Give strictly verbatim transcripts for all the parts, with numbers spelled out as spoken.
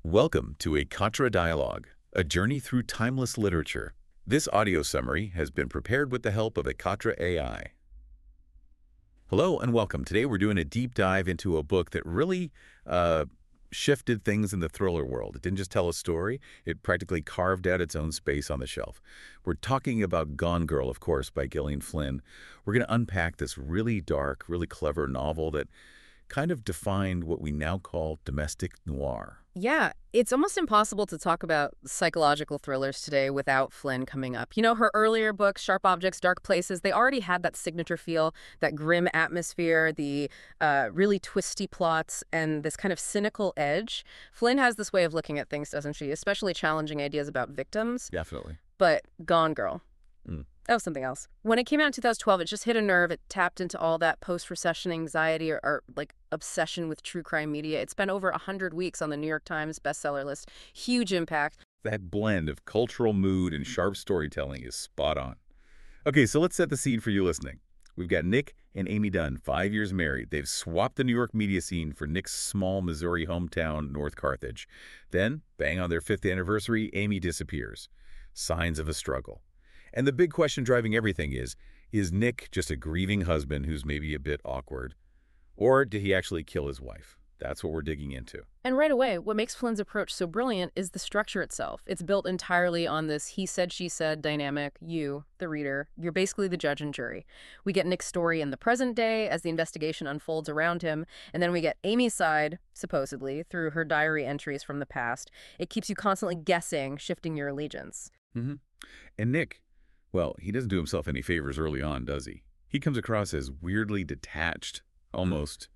Welcome to a Katra Dialogue, a journey through timeless literature. This audio summary has been prepared with the help of a Katra A I. Hello and welcome. Today we're doing a deep dive into a book that really uh, shifted things in the thriller world. It didn't just tell a story, it practically carved out its own space on the shelf. We're talking about Gone Girl, of course, by Gillian Flynn. We're going to unpack this really dark, really clever novel that kind of defined what we now call domestic noir. Yeah, it's almost impossible to talk about psychological thrillers today without Flynn coming up. You know, her earlier books, Sharp Objects, Dark Places, they already had that signature feel, that grim atmosphere, the uh, really twisty plots, and this kind of cynical edge. Flynn has this way of looking at things, doesn't she? Especially challenging ideas about victims. Definitely. But Gone Girl. Mm. That was something else. When it came out in two thousand twelve, it just hit a nerve. It tapped into all that post-recession anxiety or, or like obsession with true crime media. It spent over one hundred weeks on the New York Times bestseller list. Huge impact. That blend of cultural mood and sharp storytelling is spot on. Okay, so let's set the scene for you listening. We've got Nick and Amy Dunn, five years married. They've swapped the New York media scene for Nick's small Missouri hometown, North Carthage. Then, bang on their fifth anniversary, Amy disappears. Signs of a struggle. And the big question driving everything is, is Nick just a grieving husband who's maybe a bit awkward? Or did he actually kill his wife? That's what we're digging into. And right away, what makes Flynn's approach so brilliant is the structure itself. It's built entirely on this he said, she said dynamic. You, the reader, you're basically the judge and jury. We get Nick's story in the present day as the investigation unfolds around him, and then we get Amy's side, supposedly, through her diary entries from the past. It keeps you constantly guessing, shifting your allegiance. Mm-hmm. And Nick, well, he doesn't do himself any favors early on, does he? He comes across as weirdly detached, almost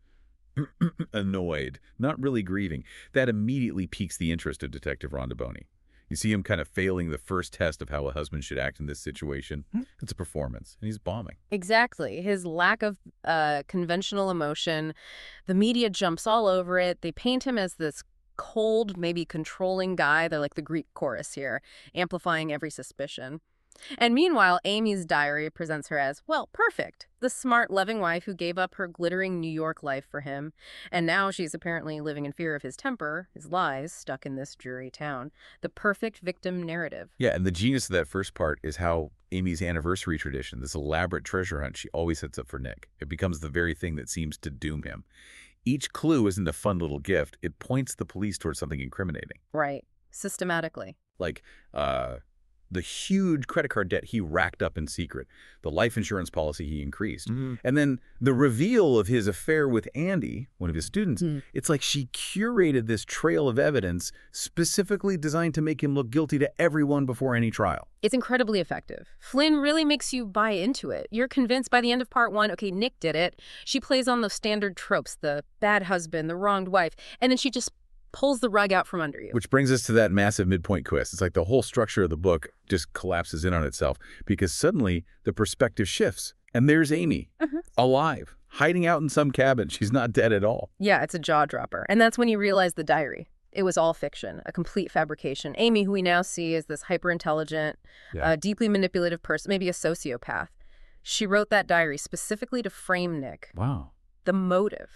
annoyed, not really grieving. That immediately piques the interest of Detective Rhonda Boney. You see him kind of failing the first test of how a husband should act in this situation. It's a performance, and he's bombing. Exactly. His lack of uh, conventional emotion, the media jumps all over it. They paint him as this cold, maybe controlling guy. They're like the Greek chorus here, amplifying every suspicion. And meanwhile, Amy's diary presents her as, well, perfect. The smart, loving wife who gave up her glittering New York life for him. And now she's apparently living in fear of his temper, his lies, stuck in this dreary town. The perfect victim narrative. Yeah, and the genius of that first part is how Amy's anniversary tradition, this elaborate treasure hunt she always sets up for Nick. It becomes the very thing that seems to doom him. Each clue isn't a fun little gift. It points the police towards something incriminating. Right. Systematically. Like, uh... the huge credit card debt he racked up in secret, the life insurance policy he increased, mm-hmm. and then the reveal of his affair with Andy, one of his students. Mm. It's like she curated this trail of evidence specifically designed to make him look guilty to everyone before any trial. It's incredibly effective. Flynn really makes you buy into it. You're convinced by the end of part one, okay, Nick did it. She plays on the standard tropes, the bad husband, the wronged wife, and then she just pulls the rug out from under you. Which brings us to that massive midpoint twist. It's like the whole structure of the book just collapses in on itself because suddenly the perspective shifts. And there's Amy, uh-huh. alive, hiding out in some cabin. She's not dead at all. Yeah, it's a jaw-dropper. And that's when you realize the diary. It was all fiction, a complete fabrication. Amy, who we now see as this hyper-intelligent, yeah. uh, deeply manipulative person, maybe a sociopath. She wrote that diary specifically to frame Nick. Wow. The motive.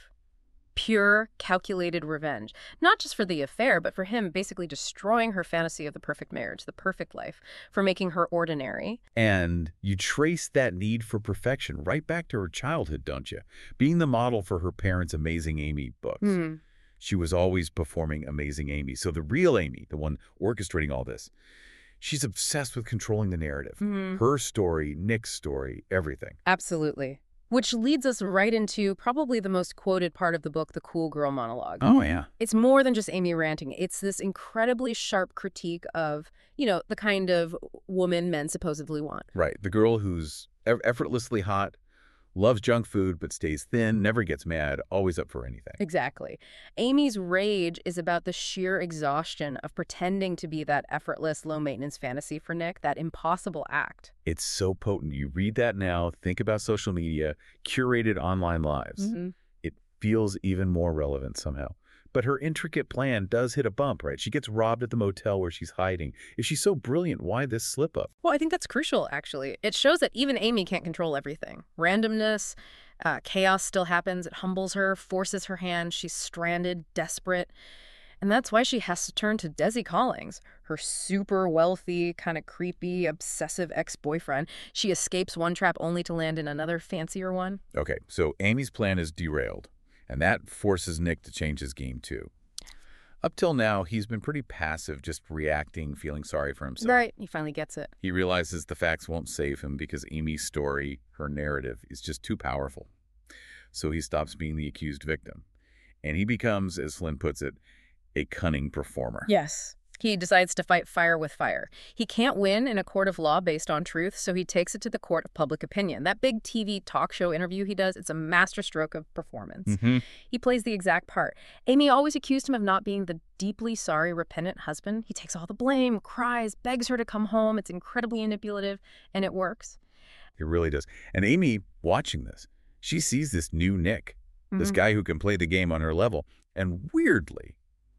Pure, calculated revenge. Not just for the affair, but for him basically destroying her fantasy of the perfect marriage, the perfect life, for making her ordinary. And you trace that need for perfection right back to her childhood, don't you? Being the model for her parents' Amazing Amy books. Mm. She was always performing Amazing Amy. So the real Amy, the one orchestrating all this, she's obsessed with controlling the narrative. Mm. Her story, Nick's story, everything. Absolutely. Which leads us right into probably the most quoted part of the book, the cool girl monologue. Oh, yeah. It's more than just Amy ranting. It's this incredibly sharp critique of, you know, the kind of woman men supposedly want. Right. The girl who's effortlessly hot, loves junk food, but stays thin, never gets mad, always up for anything. Exactly. Amy's rage is about the sheer exhaustion of pretending to be that effortless, low-maintenance fantasy for Nick, that impossible act. It's so potent. You read that now, think about social media, curated online lives. Mm-hmm. It feels even more relevant somehow. But her intricate plan does hit a bump, right? She gets robbed at the motel where she's hiding. If she's so brilliant, why this slip-up? Well, I think that's crucial, actually. It shows that even Amy can't control everything. Randomness, uh, chaos still happens. It humbles her, forces her hand. She's stranded, desperate. And that's why she has to turn to Desi Collins, her super wealthy, kind of creepy, obsessive ex-boyfriend. She escapes one trap only to land in another fancier one. Okay, so Amy's plan is derailed, and that forces Nick to change his game too. Up till now, he's been pretty passive, just reacting, feeling sorry for himself. Right, he finally gets it. He realizes the facts won't save him because Amy's story, her narrative, is just too powerful. So he stops being the accused victim. And he becomes, as Flynn puts it, a cunning performer. Yes. He decides to fight fire with fire. He can't win in a court of law based on truth, so he takes it to the court of public opinion. That big T V talk show interview he does, it's a masterstroke of performance. Mm-hmm. He plays the exact part. Amy always accused him of not being the deeply sorry, repentant husband. He takes all the blame, cries, begs her to come home. It's incredibly manipulative, and it works. It really does. And Amy, watching this, she sees this new Nick, mm-hmm. this guy who can play the game on her level, and weirdly,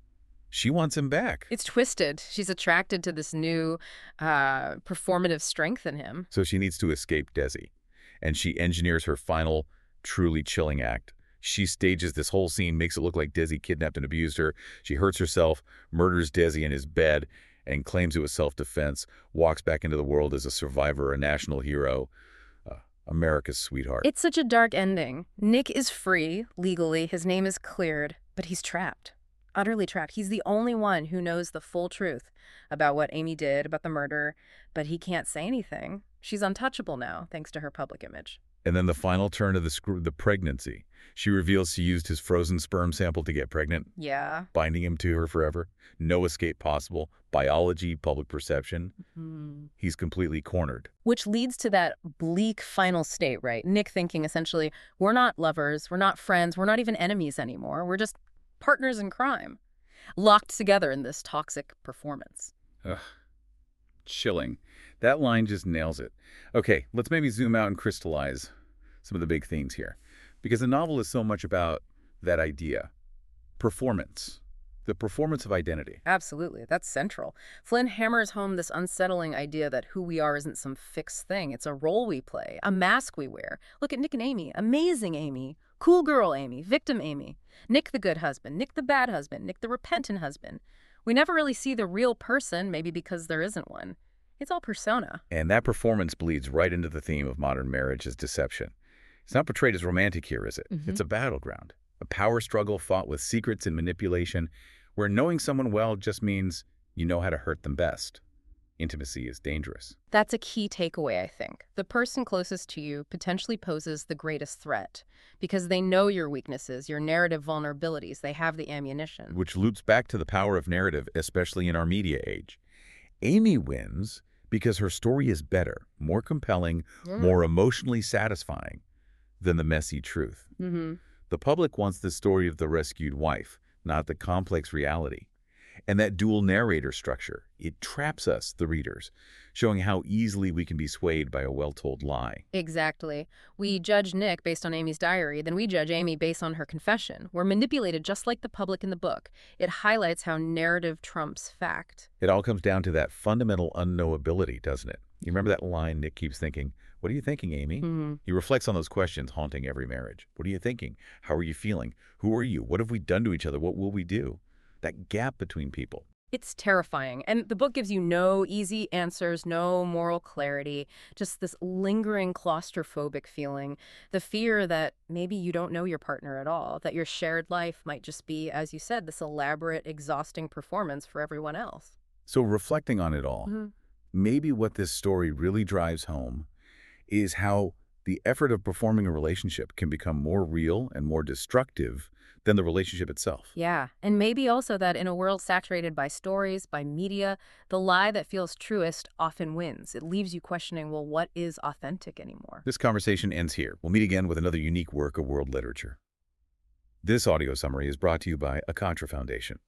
she wants him back. It's twisted. She's attracted to this new uh, performative strength in him. So she needs to escape Desi, and she engineers her final, truly chilling act. She stages this whole scene, makes it look like Desi kidnapped and abused her. She hurts herself, murders Desi in his bed, and claims it was self-defense, walks back into the world as a survivor, a national hero, uh, America's sweetheart. It's such a dark ending. Nick is free, legally. His name is cleared, but he's trapped. Utterly trapped. He's the only one who knows the full truth about what Amy did, about the murder, but he can't say anything. She's untouchable now, thanks to her public image. And then the final turn of the screw, the pregnancy. She reveals she used his frozen sperm sample to get pregnant. Yeah. Binding him to her forever. No escape possible. Biology, public perception. Mm-hmm. He's completely cornered. Which leads to that bleak final state, right? Nick thinking essentially, we're not lovers, we're not friends, we're not even enemies anymore. We're just partners in crime, locked together in this toxic performance. Ugh. Chilling. That line just nails it. Okay, let's maybe zoom out and crystallize some of the big themes here. Because the novel is so much about that idea. Performance. The performance of identity. Absolutely. That's central. Flynn hammers home this unsettling idea that who we are isn't some fixed thing. It's a role we play, a mask we wear. Look at Nick and Amy. Amazing Amy. Cool girl Amy. Victim Amy. Nick the good husband. Nick the bad husband. Nick the repentant husband. We never really see the real person, maybe because there isn't one. It's all persona. And that performance bleeds right into the theme of modern marriage as deception. It's not portrayed as romantic here, is it? Mm-hmm. It's a battleground. A power struggle fought with secrets and manipulation, where knowing someone well just means you know how to hurt them best. Intimacy is dangerous. That's a key takeaway, I think. The person closest to you potentially poses the greatest threat because they know your weaknesses, your narrative vulnerabilities. They have the ammunition. Which loops back to the power of narrative, especially in our media age. Amy wins because her story is better, more compelling, mm. more emotionally satisfying than the messy truth. Mm-hmm. The public wants the story of the rescued wife, not the complex reality. And that dual narrator structure, it traps us, the readers, showing how easily we can be swayed by a well-told lie. Exactly. We judge Nick based on Amy's diary, then we judge Amy based on her confession. We're manipulated just like the public in the book. It highlights how narrative trumps fact. It all comes down to that fundamental unknowability, doesn't it? You remember that line Nick keeps thinking, "What are you thinking, Amy?" Mm-hmm. He reflects on those questions haunting every marriage. What are you thinking? How are you feeling? Who are you? What have we done to each other? What will we do? That gap between people. It's terrifying. And the book gives you no easy answers, no moral clarity, just this lingering claustrophobic feeling, the fear that maybe you don't know your partner at all, that your shared life might just be, as you said, this elaborate, exhausting performance for everyone else. So reflecting on it all, Mm-hmm. maybe what this story really drives home is how the effort of performing a relationship can become more real and more destructive than the relationship itself. Yeah, and maybe also that in a world saturated by stories, by media, the lie that feels truest often wins. It leaves you questioning, well, what is authentic anymore? This conversation ends here. We'll meet again with another unique work of world literature. This audio summary is brought to you by Akatra Foundation.